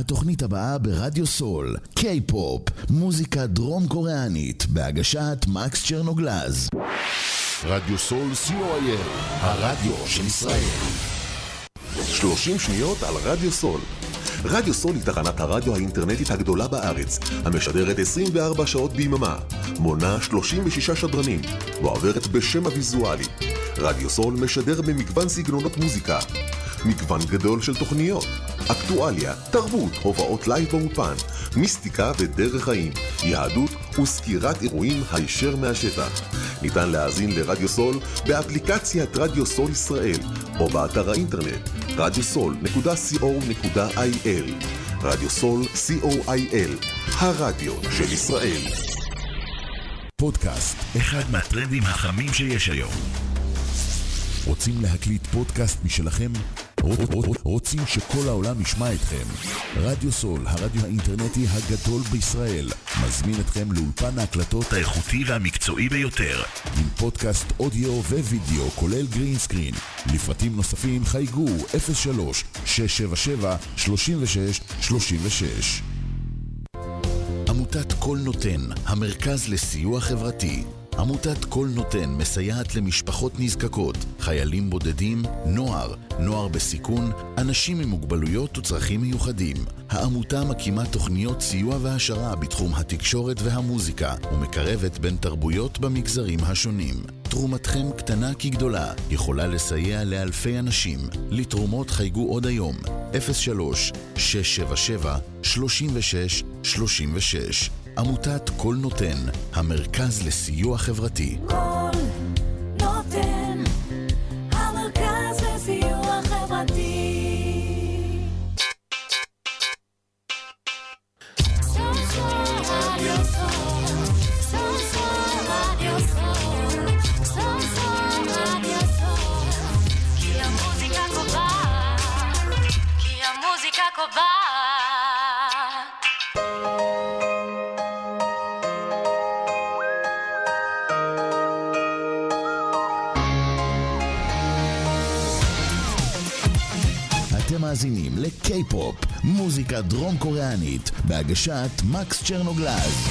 התוכנית הבאה ברדיו סול, קיי-פופ, מוזיקה דרום קוריאנית, בהגשת מקס צ'רנוגלז. רדיו סול co.il, הרדיו של ישראל. 30 שניות על רדיו סול. רדיו סול היא תחנת הרדיו האינטרנטית הגדולה בארץ, המשדרת 24 שעות ביממה, מונה 36 שדרנים, ועוברת בשם הוויזואלי. רדיו סול משדר במגוון סגנונות מוזיקה, מגוון גדול של תוכניות, אקטואליה, תרבות, הובאות לייב באופן, מיסטיקה ודרך חיים, יהדות וסקירת אירועים הישר מהשטח. ניתן להאזין לרדיו סול באפליקציית רדיו סול ישראל, או באתר האינטרנט radiosol.co.il. רדיו סול co.il, הרדיו של ישראל. פודקאסט, אחד מהטרנדים החמים שיש היום. רוצים להקליט פודקאסט משלכם? רוצים שכל העולם ישמע אתכם? רדיו סול, הרדיו האינטרנטי הגדול בישראל, מזמין אתכם לאולפן ההקלטות האיכותי והמקצועי ביותר, עם פודקאסט אודיו ווידאו כולל גרין סקרין. לפרטים נוספים חייגו 03-677-3636. עמותת כל נותן, המרכז לסיוע חברתי. עמותת כל נותן מסייעת למשפחות נזקקות, חיילים בודדים, נוער בסיכון, אנשים עם מוגבלויות וצרכים מיוחדים. העמותה מקימה תוכניות סיוע והשרה בתחום התקשורת והמוזיקה, ומקרבת בין תרבויות במגזרים השונים. תרומתכם קטנה כגדולה, יכולה לסייע לאלפי אנשים. לתרומות חייגו עוד היום, 03-677-3636. עמותת כל נותן, המרכז לסיוע חברתי. כל נותן, המרכז לסיוע חברתי. כי המוזיקה קובעת. אתם מאזינים לקיי-פופ, מוזיקה דרום קוריאנית, בהגשת מקס צ'רנוגלז.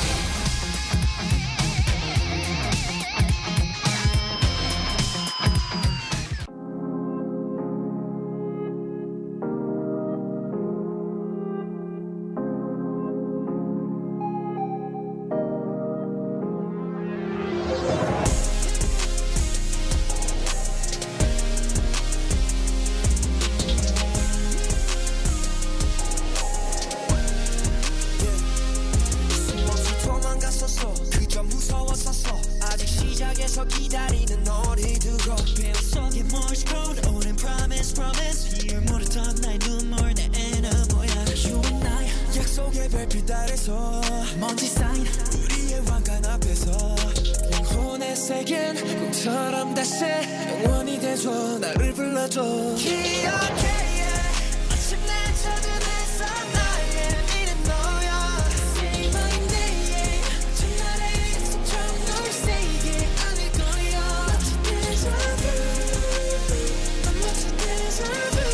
먼지 쌓인 우리의 왕관 앞에서 영혼의 세계는 꿈처럼 다시 영원히 돼줘 나를 불러줘 기억해 마침내 찾은 햇살 나의 미래 너야 Say my name 전날의 약속처럼 널 세게 안을 거야 마치 déjà vu 난 마치 déjà vu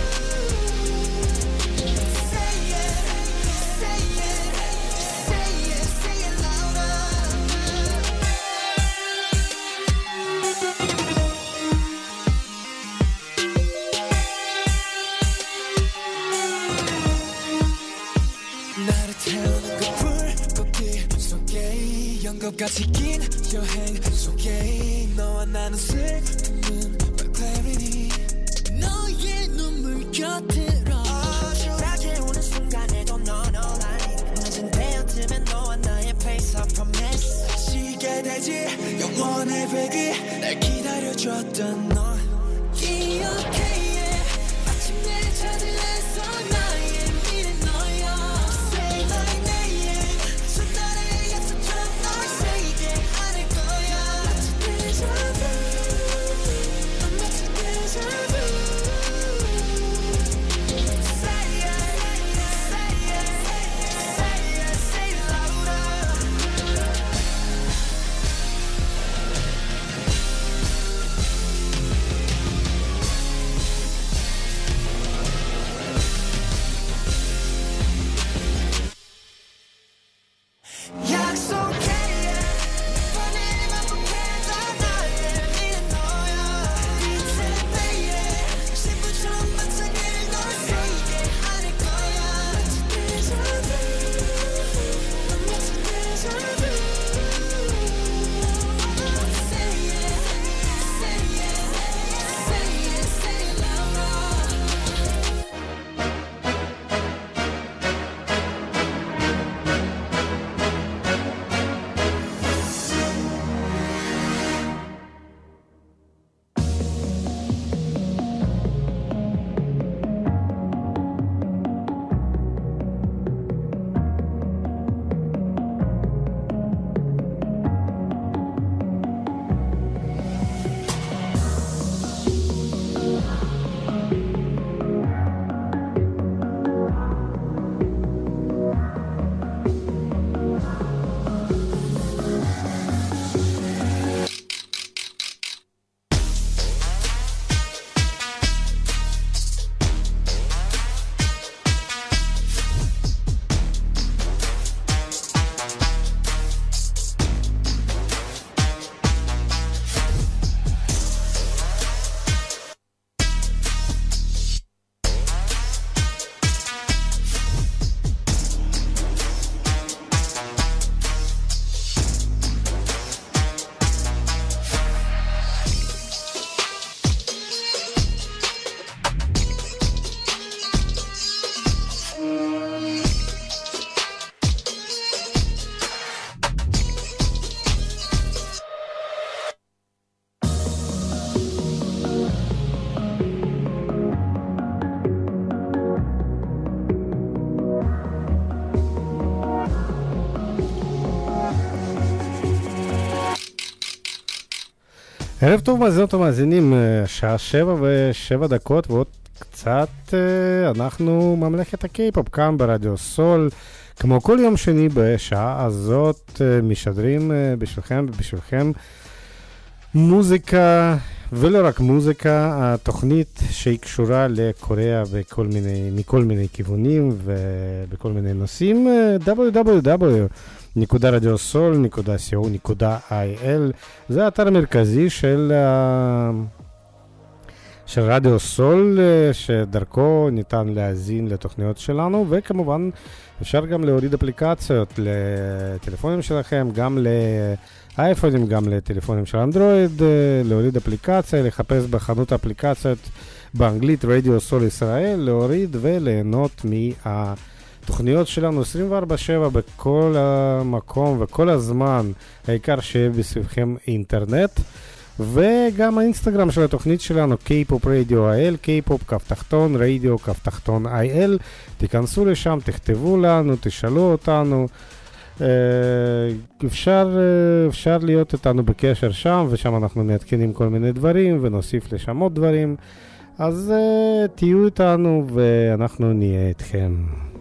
같이 긴 여행 속에 너와 나는 슬픔은 my clarity 너의 눈물 곁으로 초라하게 오는 순간에도 넌 all I need 늦은 데어쯤엔 너와 나의 face of promise 시게 되지 영원의 배기 날 기다려줬던 넌 기억해 마침내 찾을 햇살 나의 미래 너야 Say my name 전날의 약속처럼 널 세게 안을 거야 마치 déjà vu 난 마치 déjà vu Say it, say it, say it, say it louder ערב טוב מאזינות ומאזינים, שעה 7:07 ועוד קצת אנחנו ממלכת הקיי-פופ כאן ברדיו סול. כמו כל יום שני בשעה הזאת משדרים בשבילכם ובשבילכם מוזיקה, ולא רק מוזיקה, התוכנית שהיא קשורה לקוריאה מכל מיני כיוונים ובכל מיני נושאים. www.radiosol.co.il זה האתר המרכזי של רדיו סול, שדרכו ניתן להאזין לתוכניות שלנו, וכמובן אפשר גם להוריד אפליקציות לטלפונים שלכם, גם לאייפונים, גם לטלפונים של אנדרואיד, להוריד אפליקציה, לחפש בחנות האפליקציות באנגלית רדיו סול ישראל, להוריד וליהנות תוכניות שלנו 24/7 בכל המקום וכל הזמן, העיקר שיהיה בסביבכם אינטרנט. וגם האינסטגרם של התוכנית שלנו, K-Pop Radio IL, K-Pop כפתחתון, רדיו כפתחתון IL. תיכנסו לשם, תכתבו לנו, תשאלו אותנו. אפשר להיות איתנו בקשר שם, ושם אנחנו מעדכנים כל מיני דברים ונוסיף לשם עוד דברים. אז תהיו איתנו ואנחנו נהיה איתכם.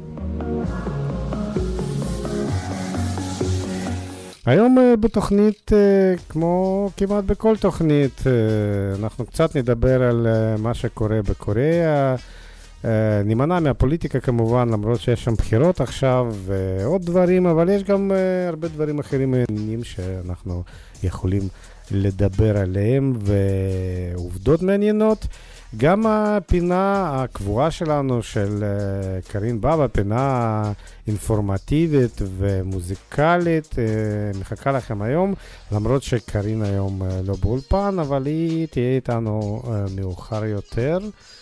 היום בתוכנית, כמו כמעט בכל תוכנית, אנחנו קצת נדבר על מה שקורה בקוריאה. נימנע מהפוליטיקה כמובן, למרות שיש שם בחירות עכשיו ועוד דברים, אבל יש גם הרבה דברים אחרים מעניינים שאנחנו יכולים לדבר עליהם, ועובדות מעניינות. גם הפינה הקבועה שלנו של קרין בבא, פינה אינפורמטיבית ומוזיקלית, מחכה לכם היום, למרות שקרין היום לא באולפן, אבל היא תהיה איתנו מאוחר יותר,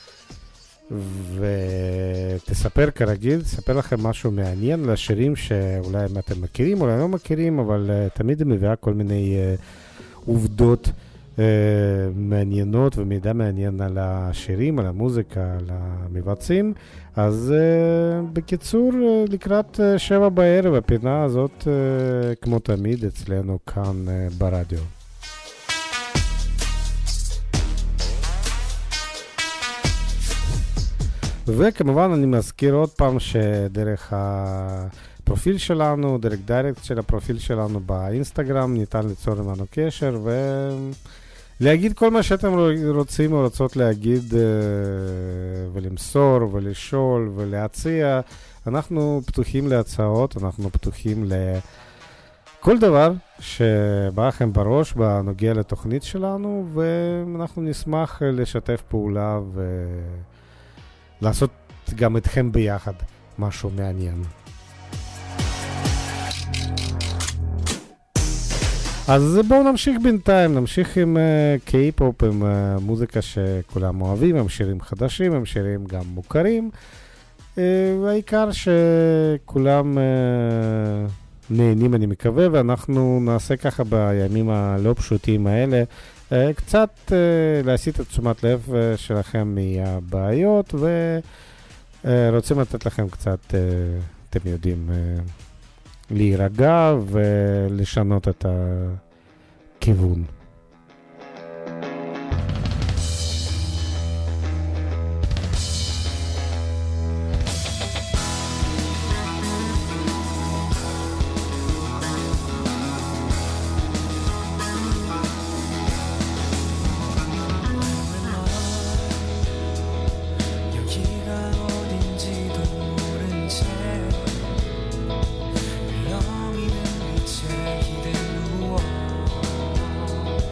ותספר כרגיל, תספר לכם משהו מעניין לשירים שאולי אתם מכירים, אולי לא מכירים, אבל תמיד היא מביאה כל מיני עובדות מעניינות ומידע מעניין על השירים, על המוזיקה, על המבצעים. אז בקיצור, לקראת 7 בערב, הפינה הזאת כמו תמיד אצלנו כאן ברדיו. וכמובן אני מזכיר עוד פעם שדרך הפרופיל שלנו, דרך דיירקט של הפרופיל שלנו באינסטגרם, ניתן ליצור עמנו קשר ולהגיד כל מה שאתם רוצים או רוצות להגיד, ולמסור ולשאול ולהציע. אנחנו פתוחים להצעות, אנחנו פתוחים לכל דבר שבא לכם בראש בנוגע לתוכנית שלנו, ואנחנו נשמח לשתף פעולה ולעשות גם איתכם ביחד משהו מעניין. אז בואו נמשיך בינתיים, נמשיך עם קיי-פופ, עם מוזיקה שכולם אוהבים, עם שירים חדשים, עם שירים גם מוכרים, והעיקר שכולם נהנים, אני מקווה, ואנחנו נעשה ככה בימים הלא פשוטים האלה, קצת להסיט את תשומת לב שלכם מהבעיות, ורוצים לתת לכם קצת, אתם יודעים, להירגע ולשנות את הכיוון. belonging in each 기대 누워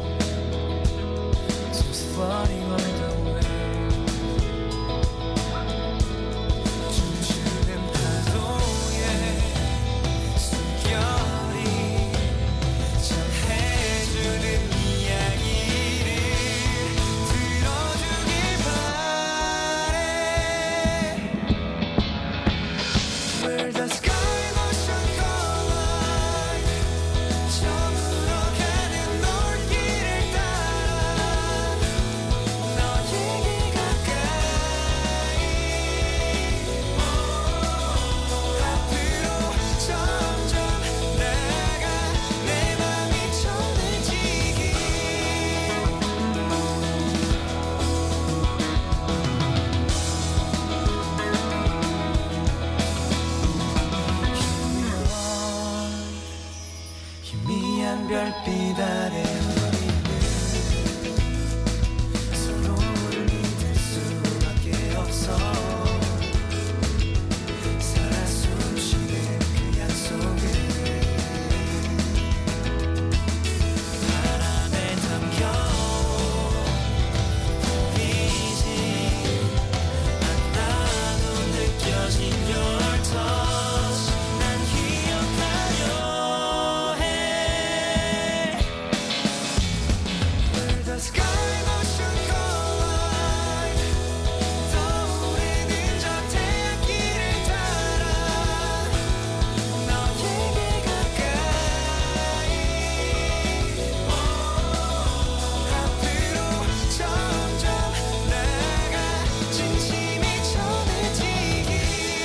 진심이 전해지기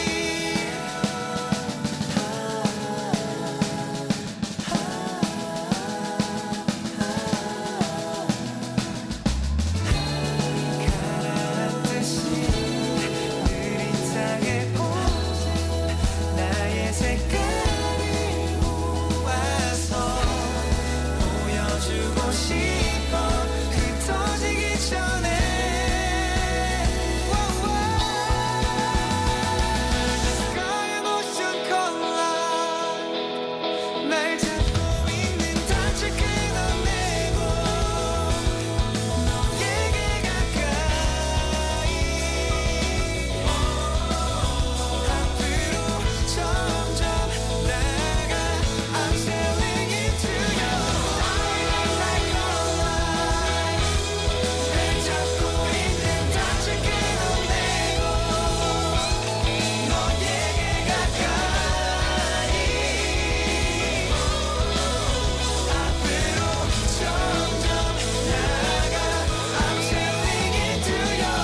가라앉듯이 느린 땅에 보진 나의 색깔을 모아서 보여주고 싶어 흩어지기 전에 Sky and ocean collide 날 잡고 있는 닿지 끊어내고 너에게 가까이 앞으로 점점 나아가 I'm sailing into your eyes like collide 날 잡고 있는 닿지 끊어내고 너에게 가까이 앞으로 점점 나아가 I'm sailing into your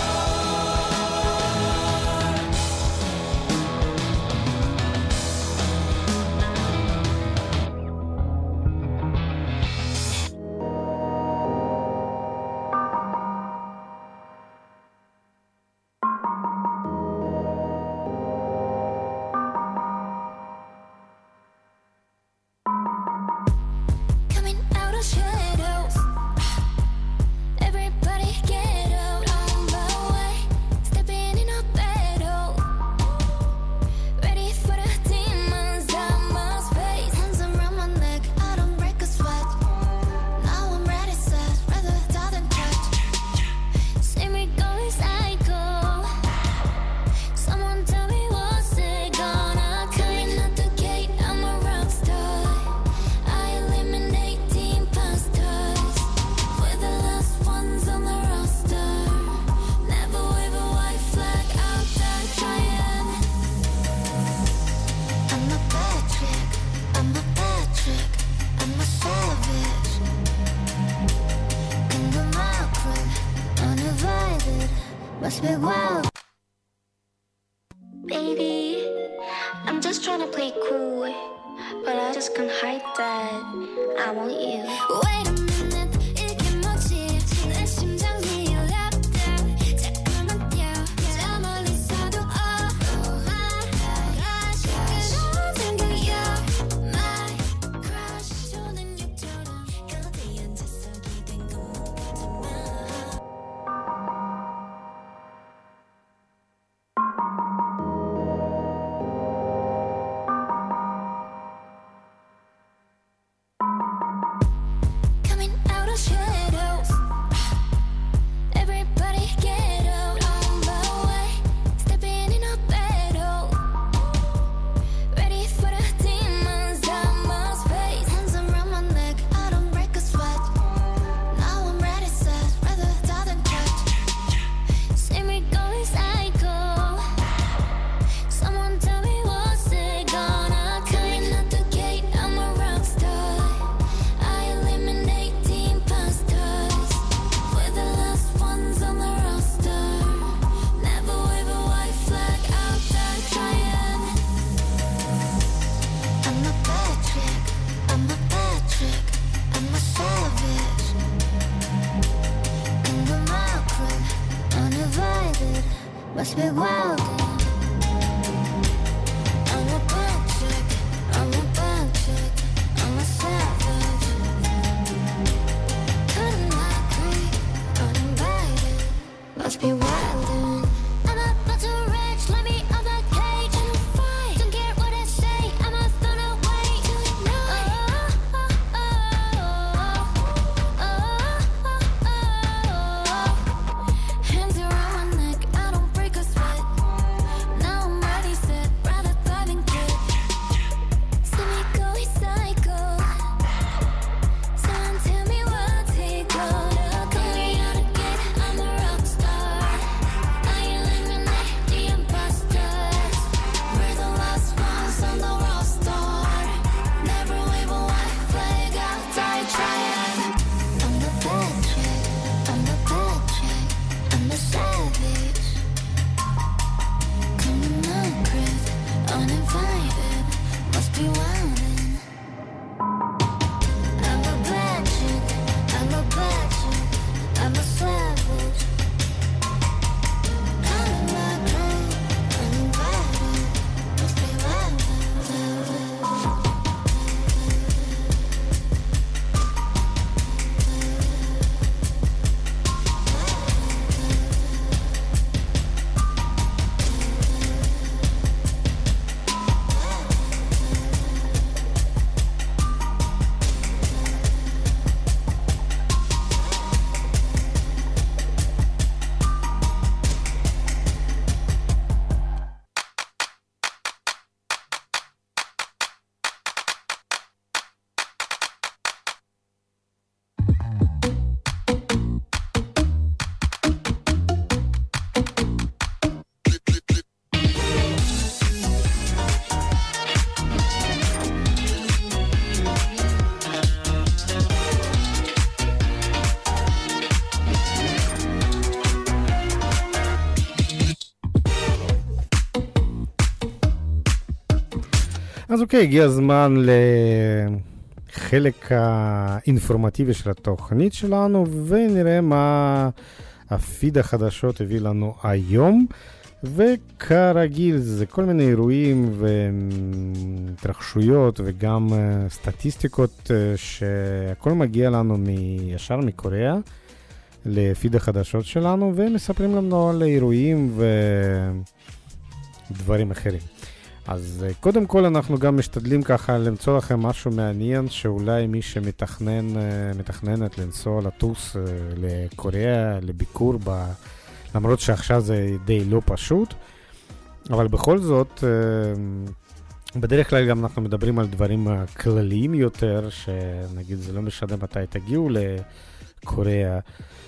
Coming out of shadows Everybody get out on my way Stepping in a battle Ready for the demons I must face Hands around my neck, I don't break a sweat Now I'm ready set, rather die than touch See me going psycho Someone tell me what's it gonna coming out the gate, I'm a rock star I eliminate the imposters We're the last ones on the roster Never wave a white flag out there trying I'm a bad chick, I'm a bad trick I'm a savage Into my crib, uninvited Must be wild Baby, I'm just trying to play cool But I just can't hide that I want you Wait a minute, 이게 뭐지 내 심장이 열렸다 잠깐만 뛰어 저 멀리서도 Oh my gosh 그런 생각이야 My crush 초능력처럼 거대히 앉아서 기댄 것 같지만 Coming out of shadows Everybody get out on my way Stepping in a battle Ready for the demons I must face Hands around my neck, I don't break a sweat Now I'm ready set, rather die than touch See me going psycho Someone tell me what's it gonna coming out the gate, I'm a rock star I eliminate the imposters We're the last ones on the roster Never wave a white flag out there trying I'm a bad chick, I'm a bad trick I'm a savage Into my crib, uninvited Must be wild I'm a bad chick, I'm a bad chick I'm a savage Cutting my creek, uninvited Must be wildin' I'm about to rage, let me out the cage And I'll fight, don't care what I say I'ma find a way to ignite Hands around my neck, I don't break a sweat אז אוקיי, הגיע הזמן לחלק האינפורמטיבי של התוכנית שלנו, ונראה מה הפיד החדשות הביא לנו היום. וכרגיל זה כל מיני אירועים והתרחשויות וגם סטטיסטיקות שהכל מגיע לנו ישר מקוריאה לפיד החדשות שלנו, ומספרים לנו על אירועים ודברים אחרים. אז קודם כל אנחנו גם משתדלים ככה למצוא לכם משהו מעניין, שאולי מי שמתכננת לנסוע לטוס לקוריאה לביקור למרות שעכשיו זה די לא פשוט, אבל בכל זאת בדרך כלל גם אנחנו מדברים על דברים כלליים יותר, שנגיד זה לא משנה מתי תגיעו לקוריאה,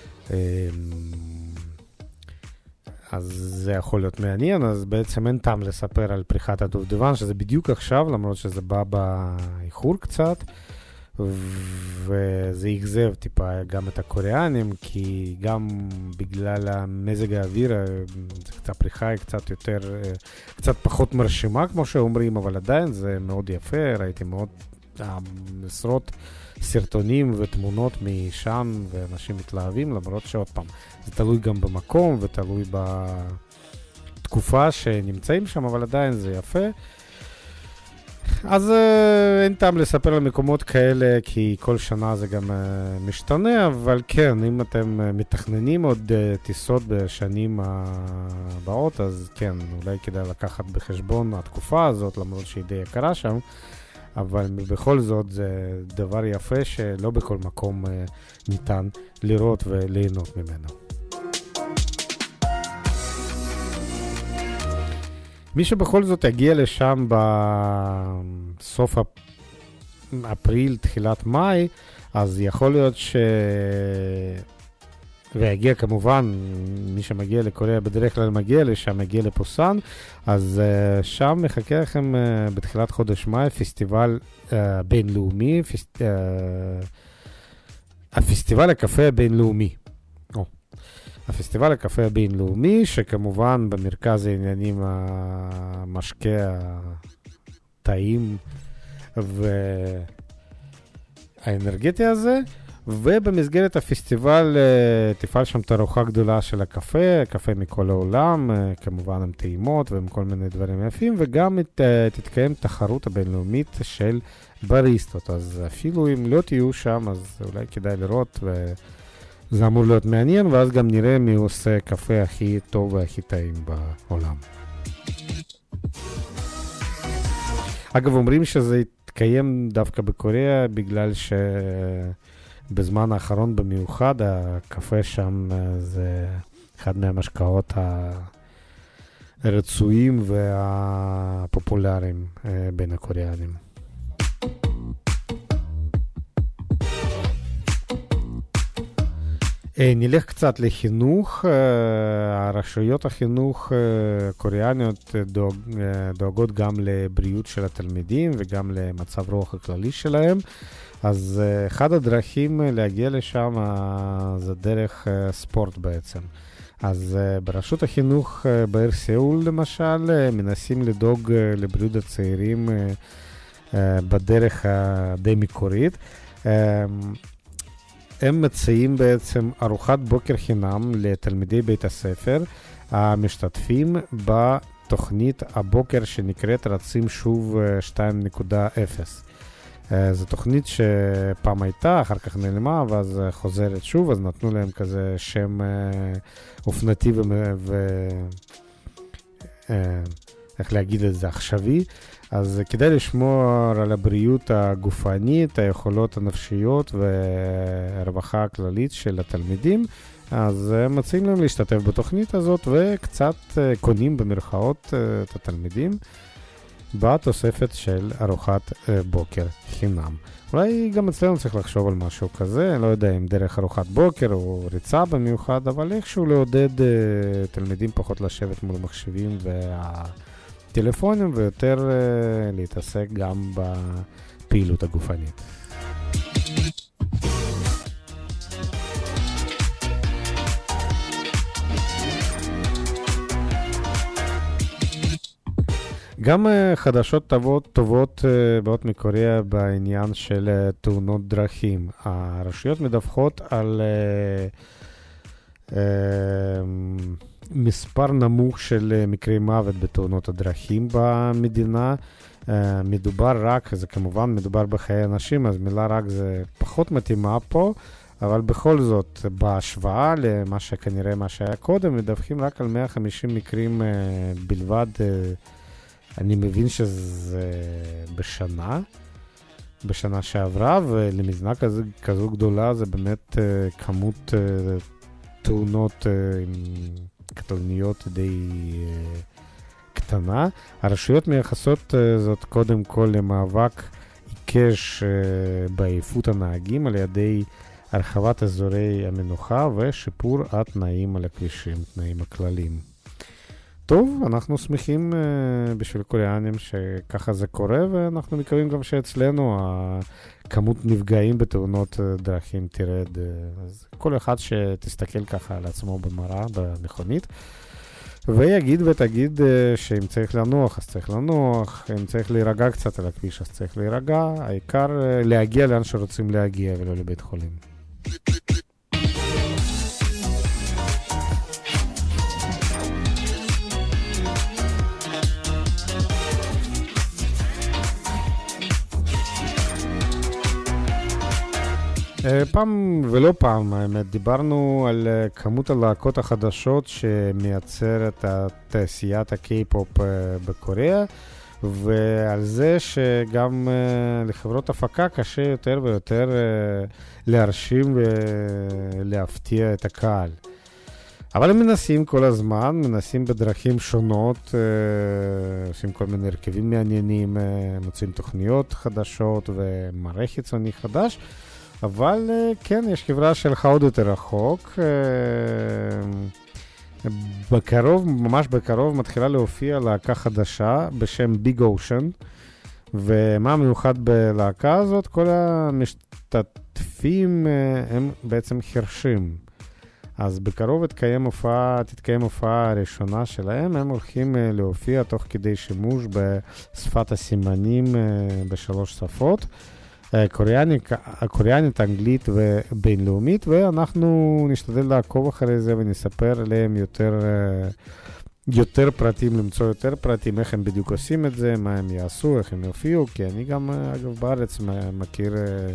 אז זה יכול להיות מעניין. אז בעצם אין טעם לספר על פריחת הדובדבן, שזה בדיוק עכשיו, למרות שזה בא באיחור קצת, וזה יגזב טיפה גם את הקוריאנים, כי גם בגלל המזג האוויר, הפריחה היא קצת פחות מרשימה כמו שאומרים, אבל עדיין זה מאוד יפה. ראיתי מאוד עשרות סרטונים ותמונות משם, ואנשים מתלהבים, למרות שעוד פעם, זה תלוי גם במקום ותלוי בתקופה שנמצאים שם, אבל עדיין זה יפה. אז אין טעם לספר על מקומות כאלה, כי כל שנה זה גם משתנה, אבל כן, אם אתם מתכננים עוד טיסות בשנים הבאות, אז כן, אולי כדאי לקחת בחשבון התקופה הזאת, למרות שהיא די יקרה שם, אבל בכל זאת זה דבר יפה שלא בכל מקום ניתן לראות וליהנות ממנו. מי שבכל זאת יגיע לשם בסוף אפריל, תחילת מאי, אז יכול להיות ויגיע כמובן, מי שמגיע לקוריאה בדרך כלל מגיע לשם, מגיע לפוסן, אז שם מחכה לכם בתחילת חודש מאי פסטיבל בינלאומי, הפסטיבל הקפה הבינלאומי. הפסטיבל הקפה הבינלאומי, שכמובן במרכז העניינים המשקה הטעים והאנרגטי הזה, ובמסגרת הפסטיבל תפעל שם תערוכה גדולה של הקפה, קפה מכל העולם, כמובן עם טעימות ועם כל מיני דברים יפים, וגם תתקיים תחרות הבינלאומית של בריסטות. אז אפילו אם לא תהיו שם, אז אולי כדאי לראות, זה אמור להיות מעניין, ואז גם נראה מי עושה קפה הכי טוב והכי טעים בעולם. אגב, אומרים שזה יתקיים דווקא בקוריאה, בגלל שבזמן האחרון במיוחד, הקפה שם זה אחד מהמשקאות הרצויים והפופולריים בין הקוריאנים. נלך קצת לחינוך. הרשויות החינוך הקוריאניות דואגות גם לבריאות של התלמידים וגם למצב רוח הכללי שלהם. אז אחד הדרכים להגיע לשם זה דרך ספורט בעצם. אז ברשות החינוך בעיר סאול למשל מנסים לדאוג לבריאות הצעירים בדרך הדי מקורית. הם מציעים בעצם ארוחת בוקר חינם לתלמידי בית הספר המשתתפים בתוכנית הבוקר שנקראת רצים שוב 2.0. זו תוכנית שפעם הייתה, אחר כך נעלמה, ואז חוזרת שוב, אז נתנו להם כזה שם אופנתי איך להגיד את זה, עכשווי. אז כדאי לשמור על הבריאות הגופנית, היכולות הנפשיות והרווחה הכללית של התלמידים. אז מציעים להם להשתתף בתוכנית הזאת, וקצת קונים במרכאות את התלמידים בתוספת של ארוחת בוקר חינם. אולי גם אצלנו צריך לחשוב על משהו כזה, לא יודע אם דרך ארוחת בוקר או ריצה במיוחד, אבל איכשהו לעודד תלמידים פחות לשבת מול מחשבים טלפונים, ויותר להתעסק גם בפעילות הגופנית. גם חדשות טובות באות מקוריאה בעניין של תאונות דרכים. הרשויות מדווחות על מספר נמוך של מקרי מוות בתאונות הדרכים במדינה. מדובר רק, זה כמובן מדובר בחיי אנשים, אז מילה רק זה פחות מתאימה פה, אבל בכל זאת, בהשוואה למה שכנראה מה שהיה קודם, מדווחים רק על 150 מקרים בלבד. אני מבין שזה בשנה שעברה, ולמדינה כזו גדולה זה באמת כמות תאונות קטלניות די קטנה. הרשויות מייחסות זאת קודם כל למאבק עיקש בעייפות הנהגים על ידי הרחבת אזורי המנוחה ושיפור התנאים על הכבישים, תנאים הכלליים. טוב, אנחנו שמחים בשביל קוריאנים שככה זה קורה, ואנחנו מקווים גם שאצלנו הכמות נפגעים בתאונות דרכים תרד. אז כל אחד שתסתכל ככה על עצמו במראה, במכונית, ויגיד ותגיד שאם צריך לנוח, אז צריך לנוח, אם צריך להירגע קצת על הכביש, אז צריך להירגע. העיקר להגיע לאן שרוצים להגיע ולא לבית חולים. פעם ולא פעם, האמת, דיברנו על כמות הלהקות החדשות שמייצרת תעשיית הקיי-פופ בקוריאה, ועל זה שגם לחברות הפקה קשה יותר ויותר להרשים ולהפתיע את הקהל. אבל הם מנסים כל הזמן, מנסים בדרכים שונות, עושים כל מיני הרכבים מעניינים, מוצאים תוכניות חדשות ומראה חיצוני חדש. אבל כן, יש חברה שלך עוד יותר רחוק. בקרוב, ממש בקרוב, מתחילה להופיע להקה חדשה בשם ביג אושן. ומה מיוחד בלהקה הזאת? כל המשתתפים הם בעצם חרשים. אז בקרוב תתקיים הופעה הראשונה שלהם. הם הולכים להופיע תוך כדי שימוש בשפת הסימנים בשלוש שפות. קוריאנית, אנגלית ובינלאומית, ואנחנו נשתדל לעקוב אחרי זה ונספר עליהם יותר פרטים, למצוא יותר פרטים, איך הם בדיוק עושים את זה, מה הם יעשו, איך הם יופיעו, כי אני גם, אגב, בארץ מכיר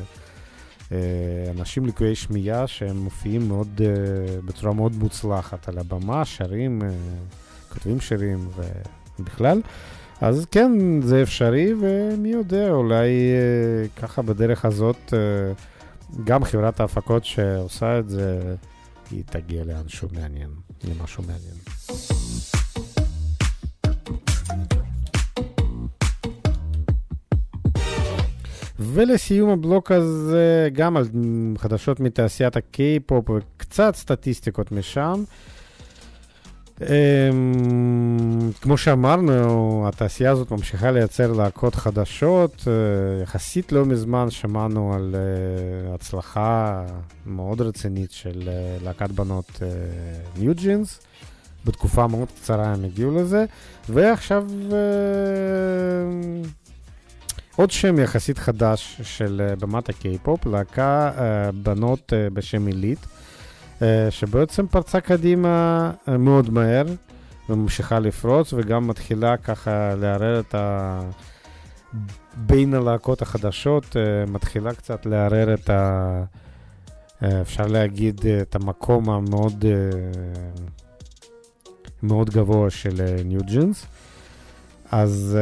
אנשים לקויי שמיעה שהם מופיעים בצורה מאוד מוצלחת על הבמה, שרים, כותבים שירים ובכלל. אז כן, זה אפשרי, ומי יודע, אולי ככה בדרך הזאת, גם חברת ההפקות שעושה את זה, היא תגיע לאנשהו מעניין, למשהו מעניין. ולסיום הבלוק הזה, גם על חדשות מתעשיית הקיי-פופ וקצת סטטיסטיקות משם. כמו שאמרנו, התעשייה הזאת ממשיכה לייצר להקות חדשות. יחסית לא מזמן שמענו על הצלחה מאוד רצינית של להקת בנות ניו ג'ינס. בתקופה מאוד קצרה הם הגיעו לזה, ועכשיו עוד שם יחסית חדש של במת הקיי-פופ, להקה בנות בשם עילית, שבעצם פרצה קדימה מאוד מהר וממשיכה לפרוץ, וגם מתחילה ככה לערער את בין הלהקות החדשות, מתחילה קצת לערער את אפשר להגיד את המקום המאוד מאוד גבוה של ניו ג'ינס. אז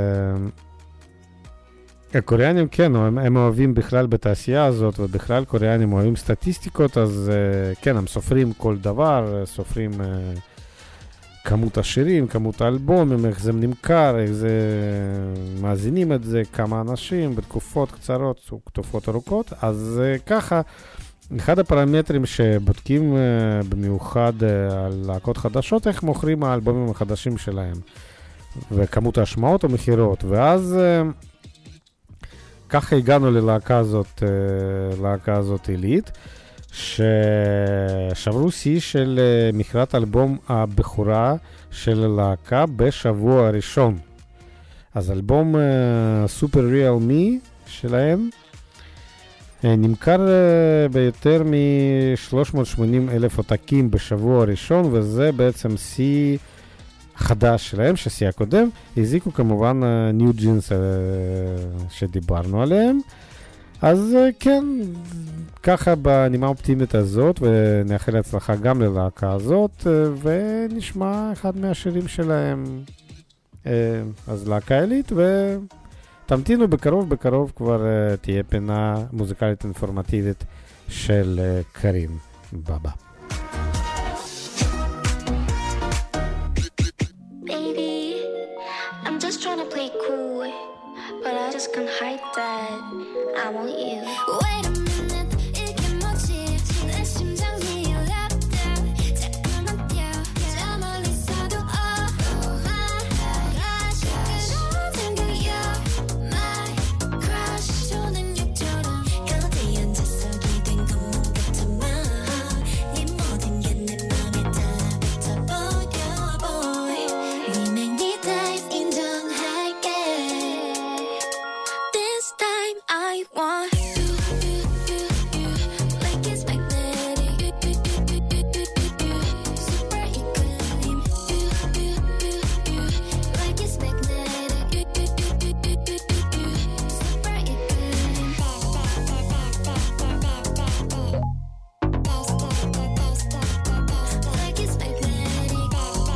הקוריאנים כן, הם אוהבים בכלל בתעשייה הזאת, ובכלל קוריאנים אוהבים סטטיסטיקות, אז כן, הם סופרים כל דבר, סופרים כמות השירים, כמות האלבומים, איך זה נמכר, איך זה מאזינים את זה, כמה אנשים, בתקופות קצרות, תקופות ארוכות. אז ככה, אחד הפרמטרים שבודקים במיוחד על להקות חדשות, איך מוכרים האלבומים החדשים שלהם, וכמות ההשמעות או מחירות, ואז ככה הגענו ללהקה הזאת עילית, ששברו שיא של מכירת אלבום הבכורה של הלהקה בשבוע הראשון. אז אלבום Super Real Me שלהם נמכר ביותר מ-380,000 עותקים בשבוע הראשון, וזה בעצם שיא חדש שלהם, ששיא הקודם. הזיקו כמובן ניו ג'ינס שדיברנו עליהם. אז כן, ככה בנימה אופטימית הזאת, ונאחל הצלחה גם ללהקה הזאת, ונשמע אחד מהשירים שלהם. אז להקה עילית, ותמתינו בקרוב כבר תהיה פינה מוזיקלית אינפורמטיבית של קרים. ביי. Baby, I'm just trying to play cool, but I just can't hide that I want you. Wait a minute, 이게 뭐지? 내 심장이 올라가. 자꾸만 뛰어, 저 멀리서도 oh my gosh, 그대로 생각이야. My crush, 조는 육처럼 어디 앉아서 기댄 것만 같아만 네 모든 게 내 맘에 달라붙어 보여 boy. Remake 네 type 인정할게. This time I want you, like it's magnetic. Super equilibrium, like it's magnetic. Super equilibrium, like it's magnetic.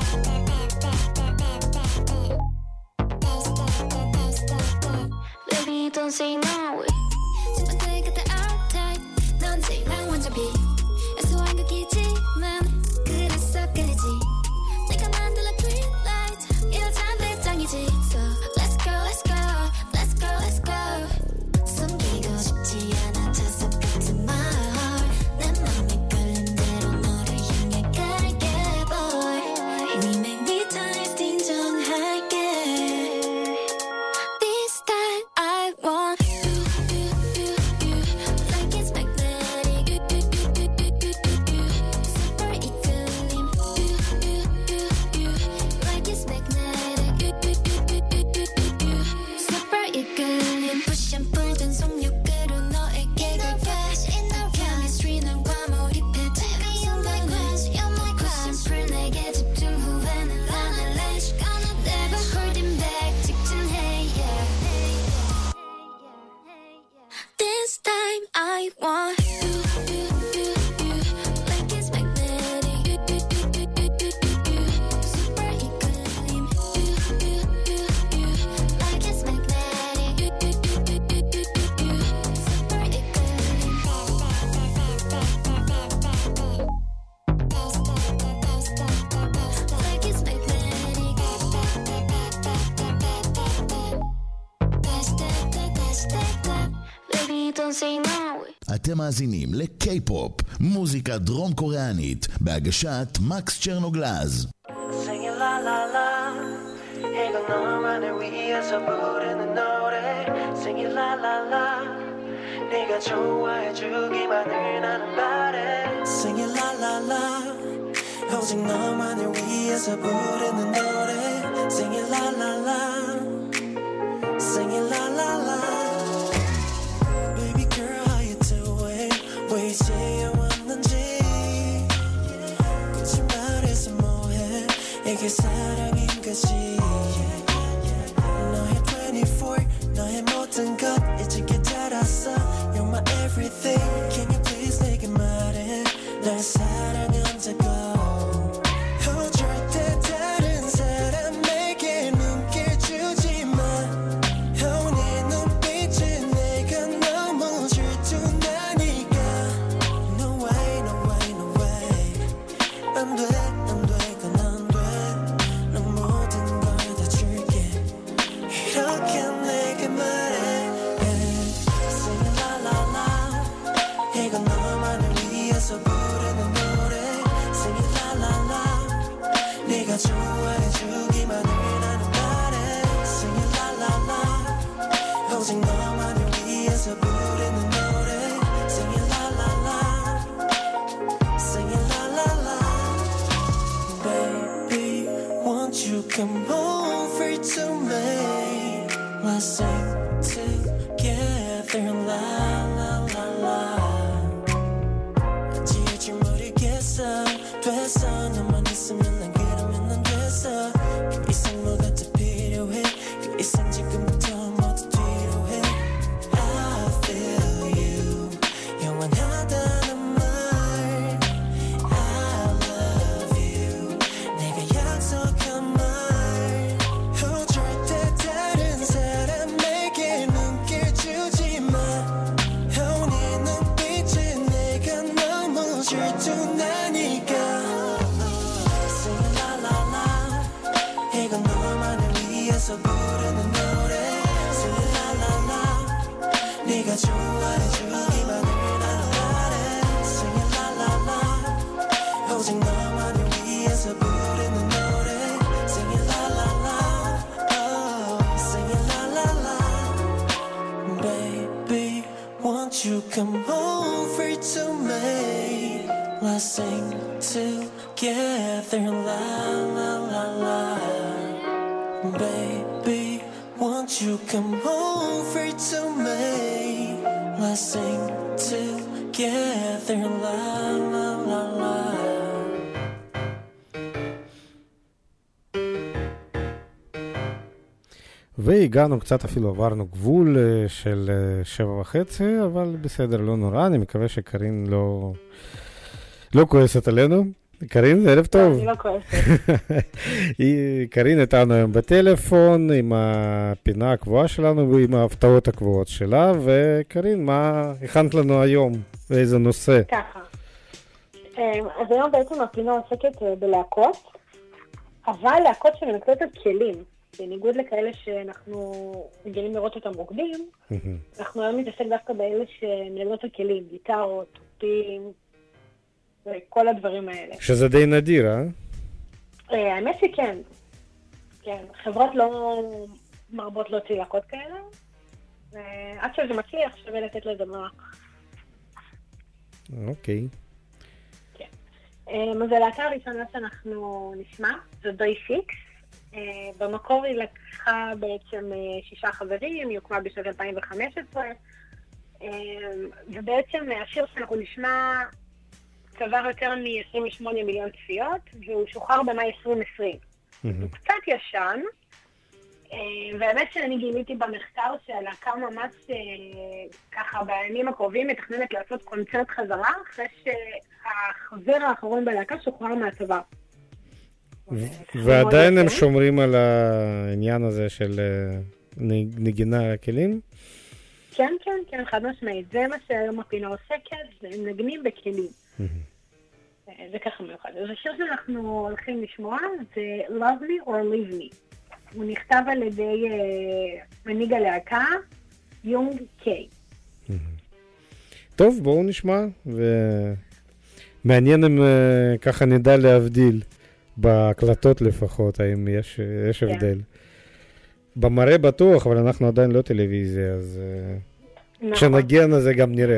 Baby, don't say no. 지금 내가 다 our type. 넌 제일 완전 B. 애소한 극이지만 그래서 끌리지. 내가 만들어 green light. 여잔 배짱이지. So let's go, let's go, let's go, let's go. 숨기고 싶지 않아 자석 같은 말. 내 맘에 끌린 대로 너를 향해 갈게 boy. Remake 네 type 인정할게. This time I want you, like it's magnetic. Super equilibrium, like it's magnetic. Super equilibrium, push and pull 전속력으로 너에게 갈게. Chemistry 넌 과몰입해 지금 순간에. Push and pull 내게 집중 후에는 나는 let you go. Never holding back 직진해 yeah. This time I want you, like it's magnetic. Super equilibrium, like it's magnetic. Super equilibrium, like it's magnetic. Baby, don't say no. אתם מאזינים לקיי-פופ, מוזיקה דרום קוריאנית, בהגשת מקס צ'רנוגלז. Sing it la la la. 이건 너만을 위해서 부르는 노래. Sing it la la la. 네가 좋아해주기만을 나는 바래. Sing it la la la. 오직 너만을 위해서 부르는 노래. Sing it la la la. Sing it la la la. Baby girl, how you doing? 왜 이제 왔는지 거짓말해서 뭐해? 이게 사랑인 거지. 너의 24, 너의 모든 것 이제게 달았어. You're my everything. Can you please 내게 말해? 날 사랑한다고. 절대 다른 사람에게 눈길 주지 마. 네 눈빛은 내가 너무 질투나니까. No way, no way, no way. 안 돼, 안 돼, 그건 안 돼. 난 모든 걸 다 줄게. 이렇게 내게 말해. Sing it la la la. 이건 너만을 위해서 부르는 노래. Sing it la la la. 네가 좋아해주기만을 나는 바래. Sing it la la la. 오직 너만을 위해서 부르는 노래. Sing it la la la. Sing it la la la. Baby, won't you come over to me? Let's sing together, la la la la. 지을 줄 모르겠어. 됐어. 너만 있으면 난 그러면 난 됐어. 그 이상 뭐가 더 필요해. 그 이상 지금부터 모두 뒤로 해. I feel you. 영원하다는 말. I love you. 내가 약속한 말. 절대 다른 사람에게 눈길 주지 마. 네 눈빛은 내가 너무 질투나니까. Sing la la la. 이건 너만을 위해서 부르는 노래. Sing la la la. 네가 좋아해 주기만을 나는 바래. Sing la la la. 오직 너만을 위해서 부르는 노래. Sing la la la. Oh, sing la la la. Baby, won't you come over to me? Let's sing together, la la la la. Baby, won't you come over to me? Let's sing together, la la la la. והגענו קצת, אפילו עברנו גבול של 7:30, אבל בסדר, לא נורא, אני מקווה שקרין לא כועסת עלינו. קרין, זה ערב טוב. אני לא כועסת. קרין איתנו היום בטלפון, עם הפינה הקבועה שלנו ועם ההפתעות הקבועות שלה, וקרין, מה הכנת לנו היום? ואיזה נושא? ככה. אז היום בעצם הפינה עוסקת בלהקות, אבל להקות שמנקטות כלים. בניגוד לכאלה שאנחנו מגיעים לראות אותם רוקדים, אנחנו היום מתעסק דווקא באלה שמנגנות הכלים, גיטרות, תופים, וכל הדברים האלה. שזה די נדיר, האמת שכן. כן, חברות לא מרבות להוציא להקות כאלה, ועד שזה מצליח שווה לתת לזה מוח. אוקיי. כן. אז הלהקה הראשונה שאנחנו נשמע, זו דוי שיקס. במקור היא לקחה בעצם 6 חברים, היא הוקמה בשנת 2015, ובעצם השיר שאנחנו נשמע צבר יותר מ-28 מיליון צפיות, והוא שוחרר במאי 2020. הוא קצת ישן, והאמת שאני גיליתי במחקר שהלהקה ממש ככה בימים הקרובים מתכננת לעשות קונצרט חזרה, אחרי שהחבר האחרון בלהקה שוחרר מהצבא. ועדיין הם שומרים על העניין הזה של נגינה על הכלים? כן, כן, כן, חד משמעית. זה מה שהיום הפינה עוסקת, הם נגנים בכלים. זה ככה מיוחד. אז השיר שאנחנו הולכים לשמוע זה Love Me or Leave Me. הוא נכתב על ידי מנהיג הלהקה, יונג קיי. טוב, בואו נשמע, ומעניין אם ככה נדע להבדיל. בהקלטות לפחות, האם יש הבדל. במראה בטוח, אבל אנחנו עדיין לא טלוויזיה, אז כשנגיע לזה גם נראה.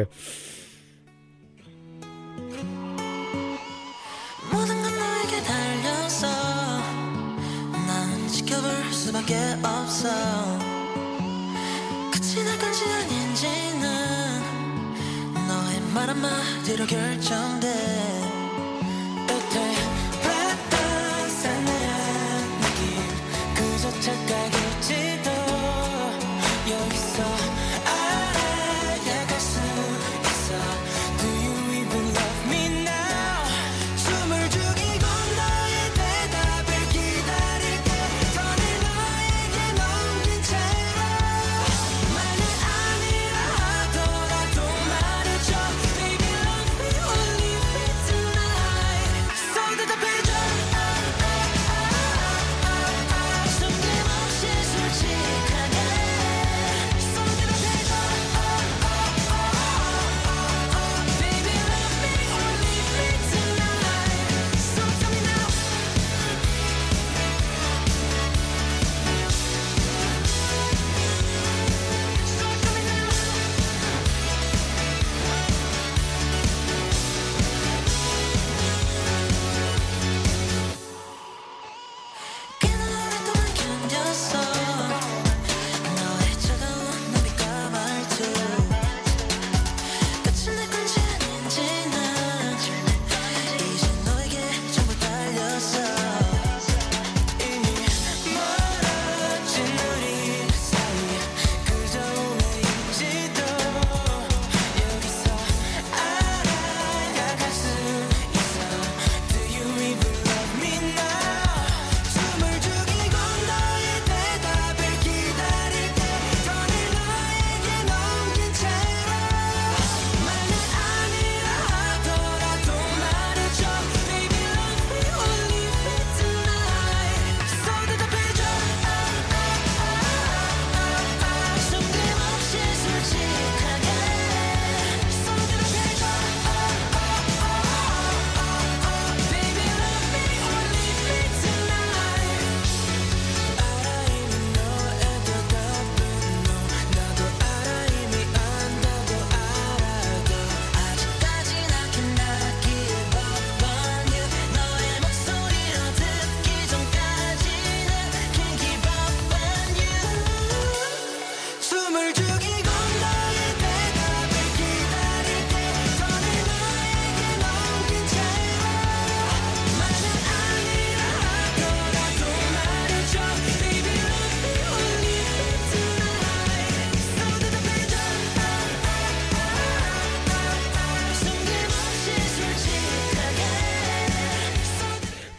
Baby, love me or leave it to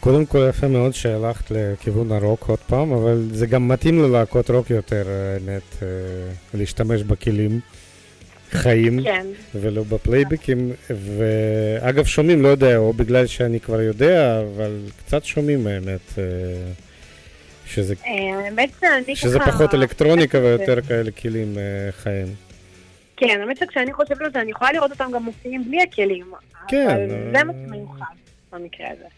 קודם כל יפה מאוד שהלכת לכיוון הרוק עוד פעם, אבל זה גם מתאים ללהקות רוק יותר, האמת, להשתמש בכלים חיים, כן. ולא בפלייבקים, ואגב שומעים, לא יודע, או בגלל שאני כבר יודע, אבל קצת שומעים האמת, שזה פחות אלקטרוניקה ויותר כאלה כלים חיים. כן, האמת שכשאני חושבת על זה, אני יכולה לראות אותם גם מופיעים בלי הכלים, כן. אבל זה מה שמיוחד במקרה הזה.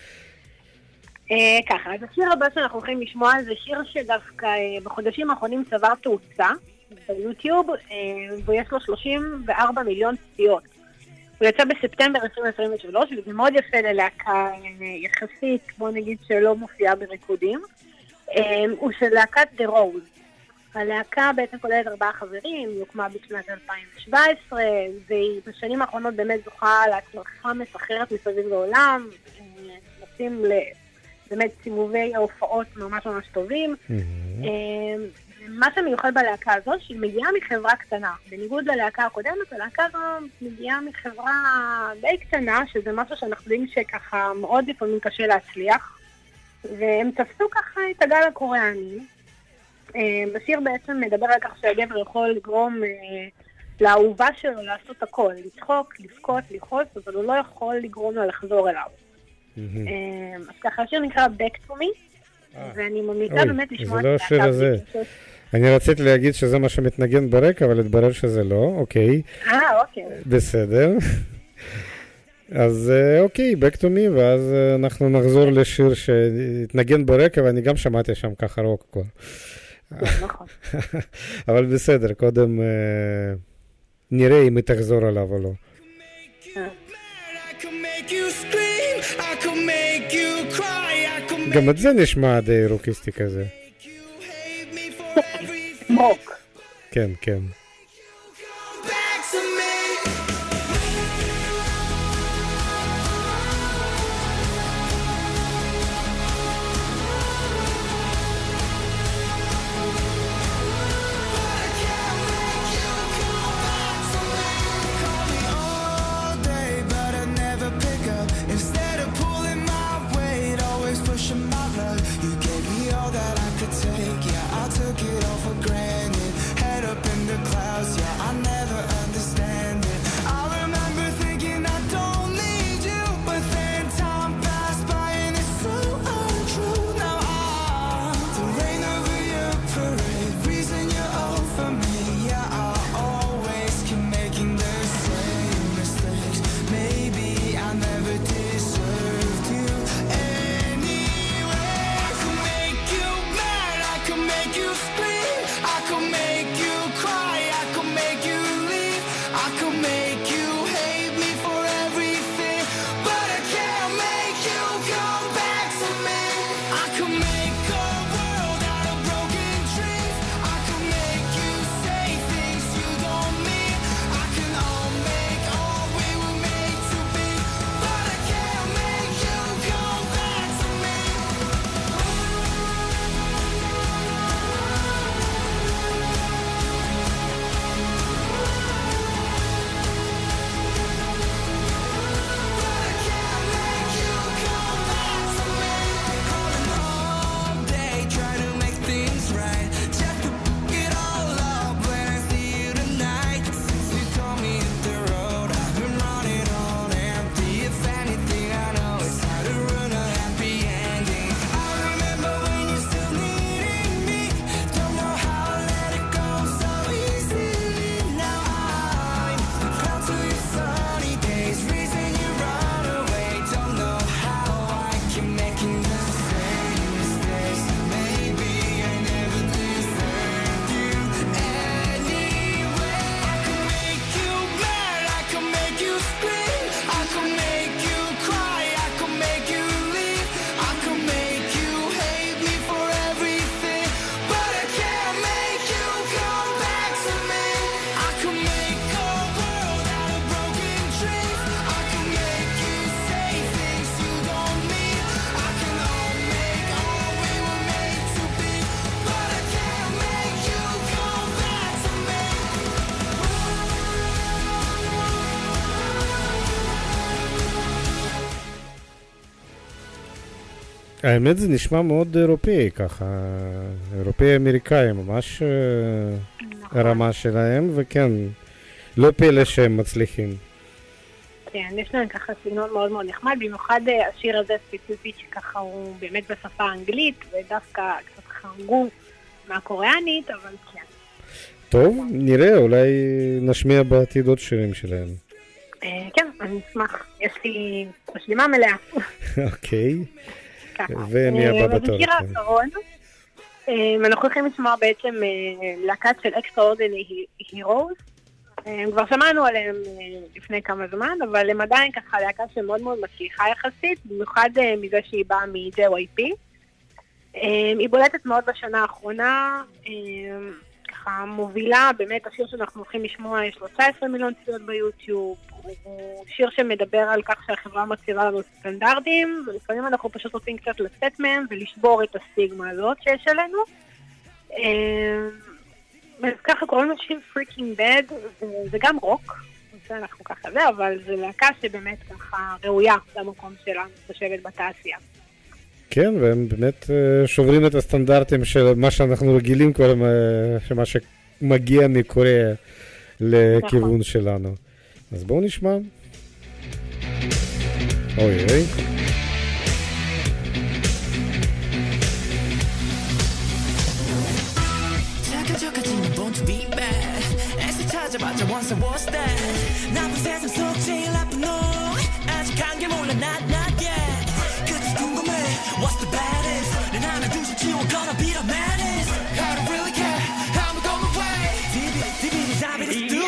ככה, אז השיר הבא שאנחנו הולכים לשמוע זה שיר שדווקא בחודשים האחרונים צבר תאוצה ביוטיוב, ויש לו 34 מיליון צפיות. הוא יצא בספטמבר 2023, וזה מאוד יפה ללהקה יחסית, בוא נגיד שלא מופיעה בריקודים. הוא של להקת The Rose. הלהקה בעצם כוללת 4 חברים, היא הוקמה בשנת 2017, והיא בשנים האחרונות באמת זוכה להצלחה מסחררת מסביב לעולם, נוסעים באמת סיבובי ההופעות ממש ממש טובים. מה שמיוחד בלהקה הזאת, שהיא מגיעה מחברה קטנה. בניגוד ללהקה הקודמת, הלהקה הזו מגיעה מחברה די קטנה, שזה משהו שאנחנו יודעים שככה מאוד לפעמים קשה להצליח, והם תפסו ככה את הגל הקוריאני. בשיר בעצם מדבר על כך שהגבר יכול לגרום לאהובה שלו לעשות הכל, לצחוק, לבכות, לכעוס, אבל הוא לא יכול לגרום לה לחזור אליו. אז ככה השיר נקרא Back to Me, ואני ממליצה באמת לשמוע את זה לא השיר הזה. אני רציתי להגיד שזה מה שמתנגן ברקע, אבל התברר שזה לא, אוקיי. אוקיי. בסדר. אז אוקיי, Back to Me, ואז אנחנו נחזור לשיר שהתנגן ברקע, ואני גם שמעתי שם ככה רוק כבר. נכון. אבל בסדר, קודם נראה אם היא תחזור עליו או לא. גם את זה נשמע די רוקיסטי כזה. רוק. כן, כן. Took it all for granted, head up in the clouds, yeah, I never understand it. האמת זה נשמע מאוד אירופאי ככה, אירופאי-אמריקאי, ממש הרמה שלהם, וכן, לא פלא שהם מצליחים. כן, יש להם ככה סגנון מאוד מאוד נחמד, במיוחד השיר הזה ספציפית שככה הוא באמת בשפה האנגלית, ודווקא קצת חרגו מהקוריאנית, אבל כן. טוב, נראה, אולי נשמיע בעתיד עוד שירים שלהם. כן, אני אשמח, יש לי רשימה מלאה. אוקיי, ומי הבא בתור? בשיר האחרון, אנחנו הולכים לשמוע בעצם להקת של Extraordinary Heroes. כבר שמענו עליהם לפני כמה זמן, אבל הם עדיין ככה להקה שמאוד מאוד מצליחה יחסית, במיוחד מזה שהיא באה מ-JYP. היא בולטת מאוד בשנה האחרונה, ככה מובילה, באמת השיר שאנחנו הולכים לשמוע יש לו 19 מיליון צפיות ביוטיוב, הוא שיר שמדבר על כך שהחברה מציבה לנו סטנדרטים, ולפעמים אנחנו פשוט רוצים קצת לצאת מהם ולשבור את הסטיגמה הזאת שיש עלינו. ככה קוראים לשיר Freaking Bad, זה גם רוק, אנחנו ככה זה, אבל זה להקה שבאמת ככה ראויה למקום שלנו, חושבת בתעשייה. כן, והם באמת שוברים את הסטנדרטים של מה שאנחנו רגילים כבר, שמה שמגיע מקוריאה לכיוון שלנו. אז בואו נשמע. אוי אוי. 찾아봤자 once and what's that 나쁜 세상 속 제일 나쁜 놈 아직 한게 몰라 not yet 끝이 궁금해 what's the baddest 내 나는 두신 지워 gonna be the maddest I don't really care I'm going away 디비디 다비디 두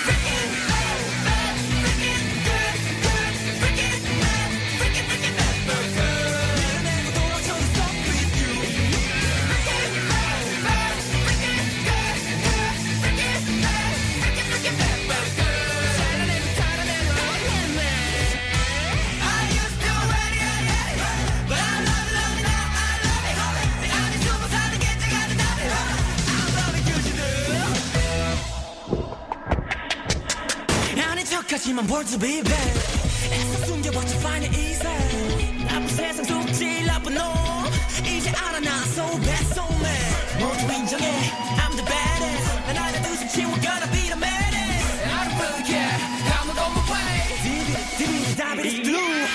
하지만 born to be bad 애써 숨겨봤자 find it easy 나쁜 세상 속 제일 나쁜 놈 이제 알아 나 so bad so mad 모두 인정해 I'm the baddest 난 하나 두신 치워 gonna be the maddest I don't really care I'm on my way 디비디 다비디 두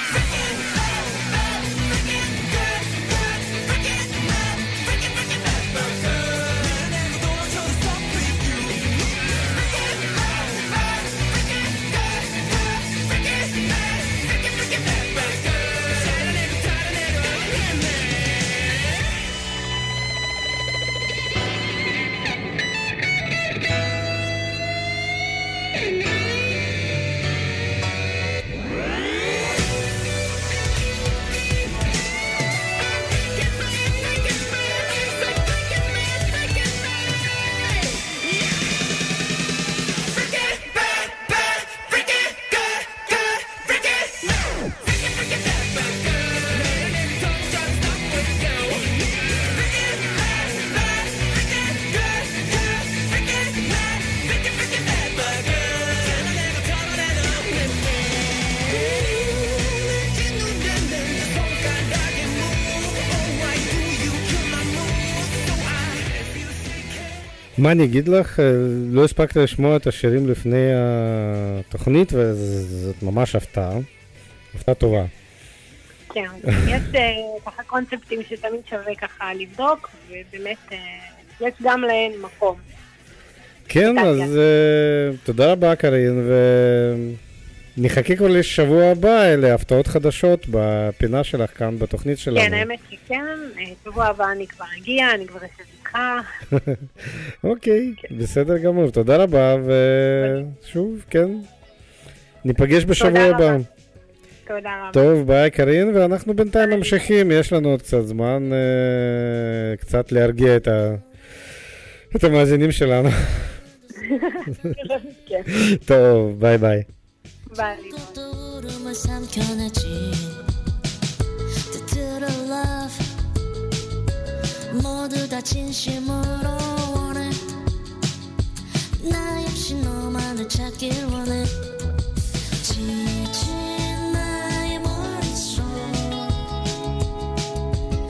מה אני אגיד לך? לא הספקת לשמוע את השירים לפני התוכנית, וזאת ממש הפתעה. הפתעה טובה. כן, יש ככה קונספטים שתמיד שווה ככה לבדוק, ובאמת יש גם להן מקום. כן, אז תודה רבה קרין, ונחכה כבר לשבוע הבא להפתעות חדשות בפינה שלך כאן בתוכנית שלנו. כן, האמת שכן, שבוע הבא אני כבר אגיע, אני כבר אשב איתך. אוקיי, בסדר גמור, תודה רבה, ושוב, כן, ניפגש בשבוע הבא. תודה רבה. טוב, ביי קרין, ואנחנו בינתיים ממשיכים, יש לנו עוד קצת זמן, קצת להרגיע את המאזינים שלנו. טוב, ביי ביי. ביי. 모두 다 진심으로 원해 나 역시 너만을 찾길 원해 지친 나의 머릿속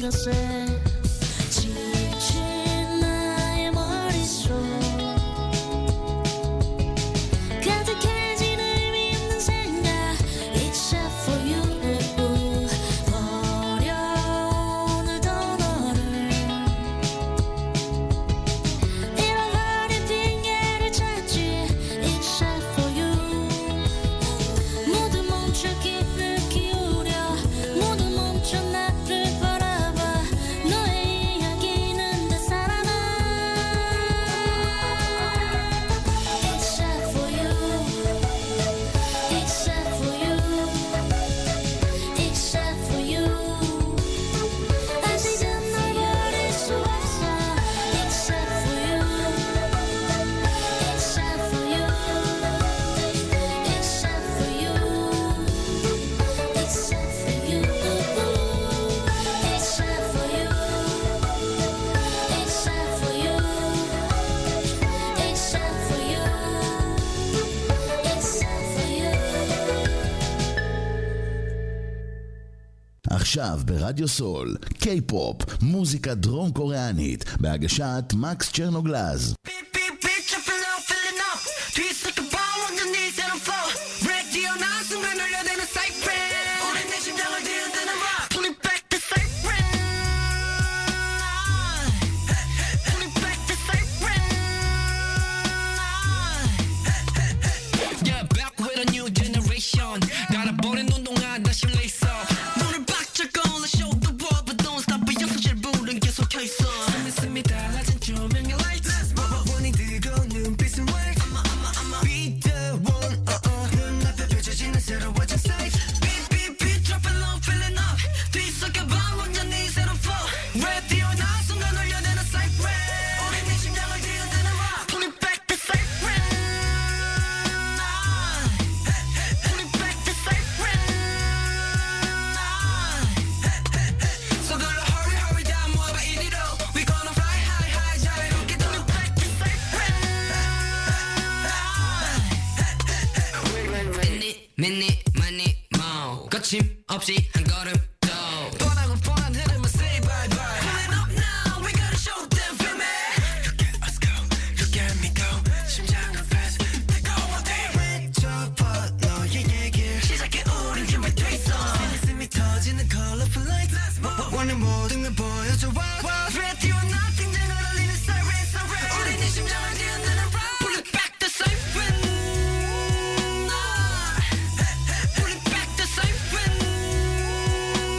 어느새 지친 나의 머릿속 가득해진 의미 없는 생각 except for you 버려 오늘도 너를 잃어버린 핑계를 찾지 except for you 모두 멈춰 귀를 기울여 모두 멈춰 나를 바라봐 너의 이야기는 다 살아나 except for you except for you except for you 아직은 널 버릴 수 없어 except for you except for you except for you except for you except for you except for you except for you except for you עכשיו ברדיו סול, קיי-פופ, מוזיקה דרום קוריאנית, בהגשת מקס צ'רנוגלז. Yeah, back with a new generation. 날아버린 운동화 다시 레이서. 눈을 바짝 걸어 show the world, but don't stop. 여기서 실부는 계속 켜있어. 스미 달라진 조명의 lights. 원이 뜨거운 눈빛은 wave. Be the one, 눈앞에 펼쳐지는 새로워진 sight. Beat, beat, beat, dropping low, feeling up. 뒤섞여봐 완전히 새로운 flow. Radio 나 순간 울려대는 siren. 우리 네 심장을 뒤흔드는 rock. Pulling back the siren. Pulling back the siren. So gonna hurry, hurry down, 모아봐 이리로. We gonna fly high, high, 자유롭게. Pulling back the siren. Minute, money, more. 거침없이 한 걸음 더. 뻔하고 뻔한 흐름은 say bye bye. Pulling up now, we gotta show them, feel me? Look at us go, look at me go. 심장은 fast, 뜨거워대. 외쳐봐 너의 얘기. 시작해 우린 준비돼 있어. 스미 터지는 colorful lights. 원하는 모든 걸 보여줘. Radio 나 등장을 알리는 siren, siren. 우리 네 심장을 뒤흔드는 rock. Pulling back the siren. Pulling back the siren.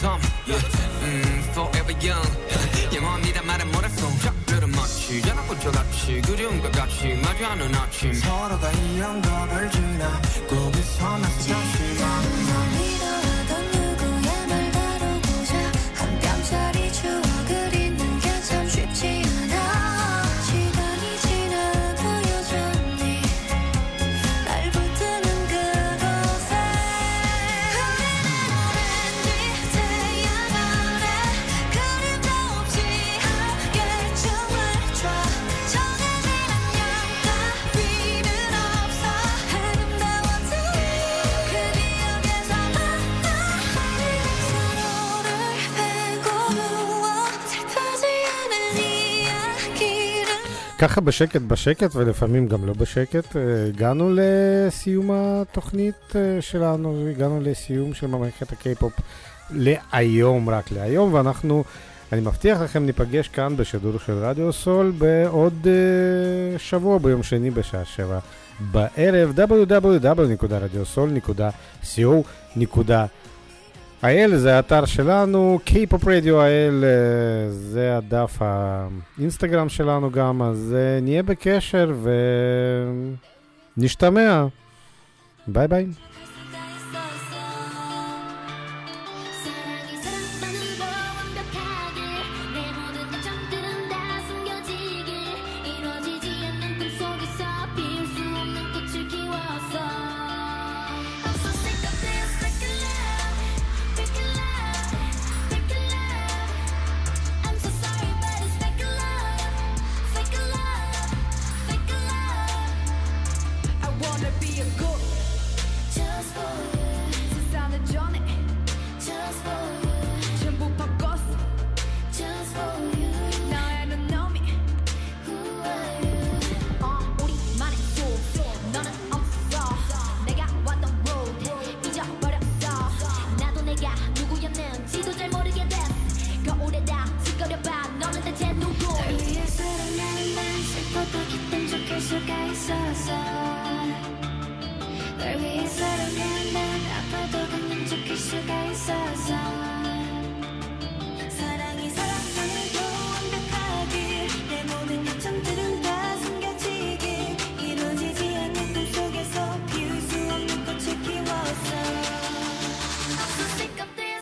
come forever young 영원이란 말은 뭐랬어 작별은 마치 자라고 저같이 그리운 것 같이 마주하는 아침 서로가 이 영겁을 지나고 비서나서 다시 믿어하던 누구의 말 다루고자 한 뼘짜리 추억을 잊는 게 참 쉽지 않아 시간이 지나도 여전히 날 붙드는 그곳에 우리는 왠지 태양 아래 그림도 없이 함께 춤을 춰 정해진 안녕 따위는 없어 아름다웠던 그 기억에서 만나 서로를 베고 누워 슬프지 않은 이야기를 ככה בשקט בשקט ולפעמים גם לא בשקט, הגענו לסיום התוכנית שלנו, הגענו לסיום של ממלכת הקיי-פופ להיום, רק להיום, ואנחנו, אני מבטיח לכם, ניפגש כאן בשידור של רדיו סול בעוד שבוע ביום שני בשעה 7 בערב, www.radiosol.co.il זה האתר שלנו, K-Pop Radio IL זה הדף האינסטגרם שלנו גם, אז נהיה בקשר ונשתמע. ביי ביי.